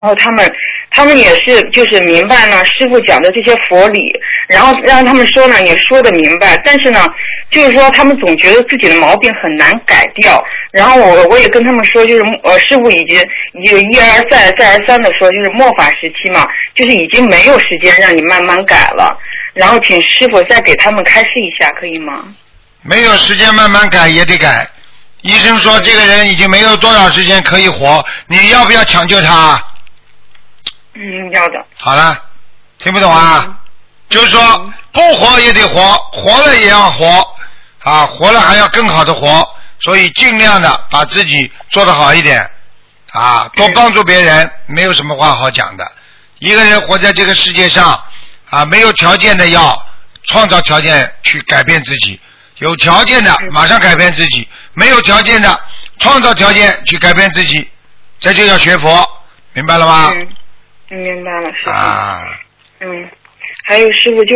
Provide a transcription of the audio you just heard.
然后他们也是就是明白呢师父讲的这些佛理，然后让他们说呢也说得明白，但是呢就是说他们总觉得自己的毛病很难改掉，然后我也跟他们说，就是师父已经一而再再而三的说，就是末法时期嘛，就是已经没有时间让你慢慢改了，然后请师父再给他们开示一下，可以吗？ 没有时间慢慢改也得改，医生说这个人已经没有多少时间可以活，你要不要抢救他？ 要的。 好了，听不懂啊？就是说不活也得活，活了也要活啊，活了还要更好的活，所以尽量的把自己做得好一点啊，多帮助别人，没有什么话好讲的。一个人活在这个世界上啊，没有条件的要创造条件去改变自己，有条件的马上改变自己，没有条件的创造条件去改变自己，这就叫学佛，明白了吗？ 明白了，师父。 啊。 还有师父就